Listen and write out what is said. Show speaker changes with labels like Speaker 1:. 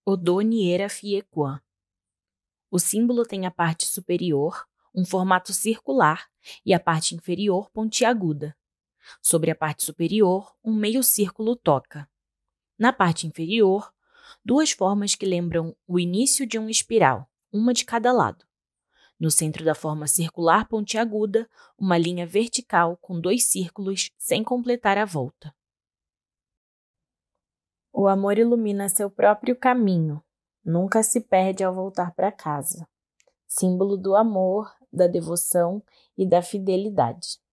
Speaker 1: Odoniera Fiequan. O símbolo tem a parte superior, um formato circular, e a parte inferior pontiaguda. Sobre a parte superior, um meio círculo toca. Na parte inferior, duas formas que lembram o início de uma espiral, uma de cada lado. No centro da forma circular pontiaguda, uma linha vertical com 2 círculos sem completar a volta. O amor ilumina seu próprio caminho, nunca se perde ao voltar para casa. Símbolo do amor, da devoção e da fidelidade.